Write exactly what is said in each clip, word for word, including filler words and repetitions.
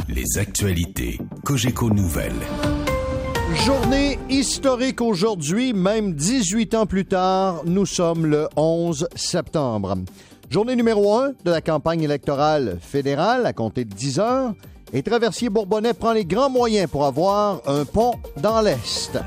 Les actualités Cogeco Nouvelles. Journée historique aujourd'hui, même dix-huit ans plus tard, nous sommes le onze septembre. Journée numéro un de la campagne électorale fédérale à compter de dix heures. Et Traversier Bourbonnais prend les grands moyens pour avoir un pont dans l'Est.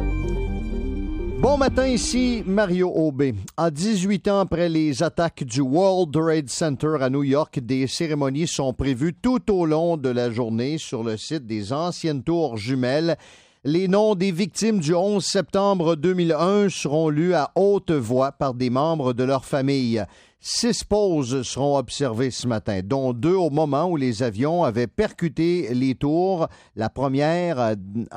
Bon matin, ici Mario Aubé. À dix-huit ans après les attaques du World Trade Center à New York, des cérémonies sont prévues tout au long de la journée sur le site des anciennes tours jumelles. Les noms des victimes du onze septembre deux mille un seront lus à haute voix par des membres de leur famille. Six pauses seront observées ce matin, dont deux au moment où les avions avaient percuté les tours. La première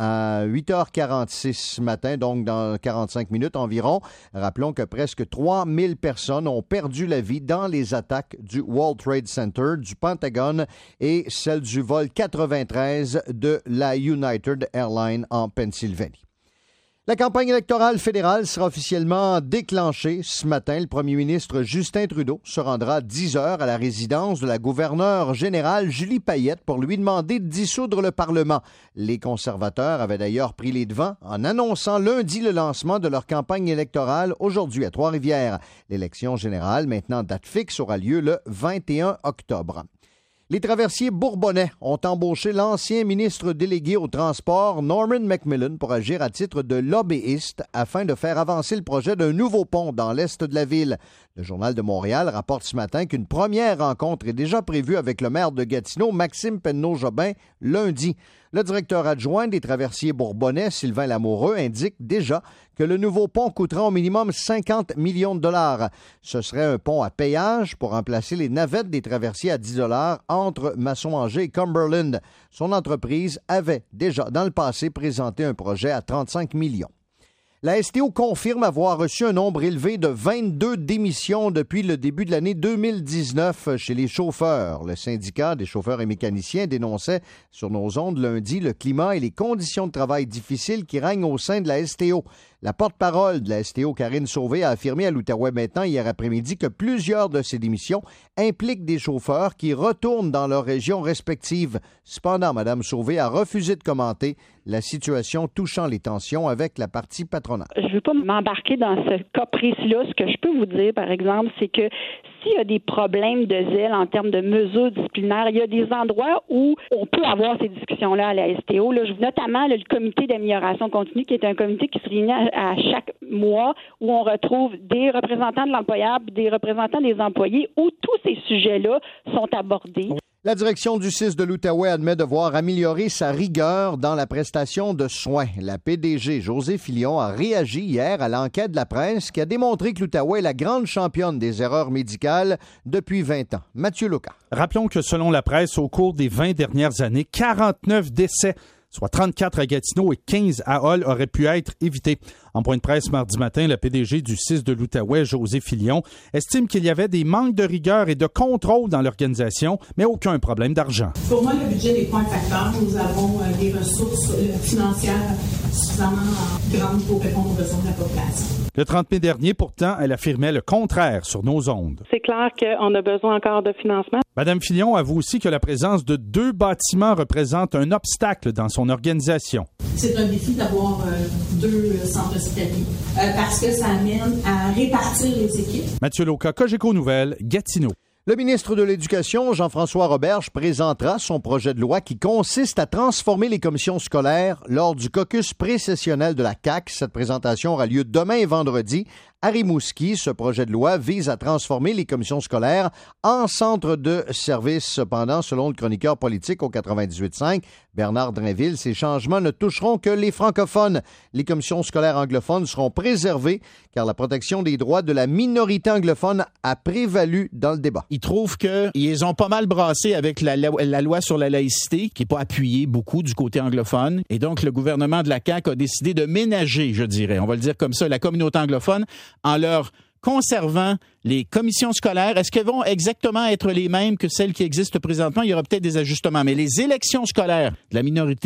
à huit heures quarante-six ce matin, donc dans quarante-cinq minutes environ. Rappelons que presque trois mille personnes ont perdu la vie dans les attaques du World Trade Center, du Pentagone et celle du vol quatre-vingt-treize de la United Airlines en Pennsylvanie. La campagne électorale fédérale sera officiellement déclenchée ce matin. Le premier ministre Justin Trudeau se rendra à dix heures à la résidence de la gouverneure générale Julie Payette pour lui demander de dissoudre le Parlement. Les conservateurs avaient d'ailleurs pris les devants en annonçant lundi le lancement de leur campagne électorale aujourd'hui à Trois-Rivières. L'élection générale, maintenant date fixe, aura lieu le vingt et un octobre. Les traversiers bourbonnais ont embauché l'ancien ministre délégué au transport Norman McMillan pour agir à titre de lobbyiste afin de faire avancer le projet d'un nouveau pont dans l'est de la ville. Le Journal de Montréal rapporte ce matin qu'une première rencontre est déjà prévue avec le maire de Gatineau, Maxime Penneau-Jobin, lundi. Le directeur adjoint des traversiers bourbonnais, Sylvain Lamoureux, indique déjà que le nouveau pont coûtera au minimum cinquante millions de dollars. Ce serait un pont à péage pour remplacer les navettes des traversiers à dix dollars entre Masson-Angers et Cumberland. Son entreprise avait déjà dans le passé présenté un projet à trente-cinq millions. La S T O confirme avoir reçu un nombre élevé de vingt-deux démissions depuis le début de l'année deux mille dix-neuf chez les chauffeurs. Le syndicat des chauffeurs et mécaniciens dénonçait sur nos ondes lundi le climat et les conditions de travail difficiles qui règnent au sein de la S T O. La porte-parole de la S T O, Karine Sauvé, a affirmé à l'Outaouais Maintenant hier après-midi que plusieurs de ces démissions impliquent des chauffeurs qui retournent dans leurs régions respectives. Cependant, Mme Sauvé a refusé de commenter la situation touchant les tensions avec la partie patronale. Je ne veux pas m'embarquer dans ce cas précis-là. Ce que je peux vous dire, par exemple, c'est que s'il y a des problèmes de zèle en termes de mesures disciplinaires, il y a des endroits où on peut avoir ces discussions-là à la S T O. Là, notamment là, le comité d'amélioration continue, qui est un comité qui se réunit à, à chaque mois, où on retrouve des représentants de l'employable, des représentants des employés, où tous ces sujets-là sont abordés. La direction du C I S de l'Outaouais admet devoir améliorer sa rigueur dans la prestation de soins. La P D G José Filion a réagi hier à l'enquête de la presse qui a démontré que l'Outaouais est la grande championne des erreurs médicales depuis vingt ans. Mathieu Loca. Rappelons que selon la presse, au cours des vingt dernières années, quarante-neuf décès, soit trente-quatre à Gatineau et quinze à Hull, auraient pu être évités. En point de presse mardi matin, la P D G du C I S de l'Outaouais, José Filion, estime qu'il y avait des manques de rigueur et de contrôle dans l'organisation, mais aucun problème d'argent. Pour moi, le budget n'est pas un facteur. Nous avons euh, des ressources euh, financières suffisamment grandes pour répondre aux besoins de la population. Le trente mai dernier, pourtant, elle affirmait le contraire sur nos ondes. C'est clair qu'on a besoin encore de financement. Madame Filion avoue aussi que la présence de deux bâtiments représente un obstacle dans son organisation. C'est un défi d'avoir euh, deux centres hospitaliers euh, parce que ça amène à répartir les équipes. Mathieu Loca, Cogeco Nouvelles, Gatineau. Le ministre de l'Éducation, Jean-François Roberge, présentera son projet de loi qui consiste à transformer les commissions scolaires lors du caucus pré-sessionnel de la C A Q. Cette présentation aura lieu demain et vendredi. À Rimouski, ce projet de loi vise à transformer les commissions scolaires en centres de services. Cependant, selon le chroniqueur politique au quatre-vingt-dix-huit cinq, Bernard Drainville, ces changements ne toucheront que les francophones. Les commissions scolaires anglophones seront préservées car la protection des droits de la minorité anglophone a prévalu dans le débat. Ils trouvent qu'ils ont pas mal brassé avec la, la, la loi sur la laïcité, qui n'est pas appuyée beaucoup du côté anglophone. Et donc, le gouvernement de la C A Q a décidé de ménager, je dirais, on va le dire comme ça, la communauté anglophone en leur conservant les commissions scolaires. Est-ce qu'elles vont exactement être les mêmes que celles qui existent présentement? Il y aura peut-être des ajustements, mais les élections scolaires de la minorité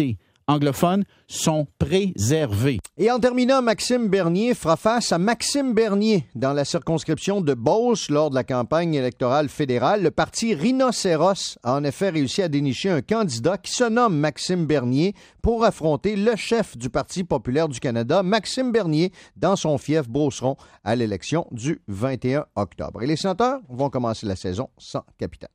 anglophones sont préservés. Et en terminant, Maxime Bernier fera face à Maxime Bernier dans la circonscription de Beauce lors de la campagne électorale fédérale. Le parti Rhinocéros a en effet réussi à dénicher un candidat qui se nomme Maxime Bernier pour affronter le chef du Parti populaire du Canada, Maxime Bernier, dans son fief Beauceron à l'élection du vingt et un octobre. Et les sénateurs vont commencer la saison sans capitaine.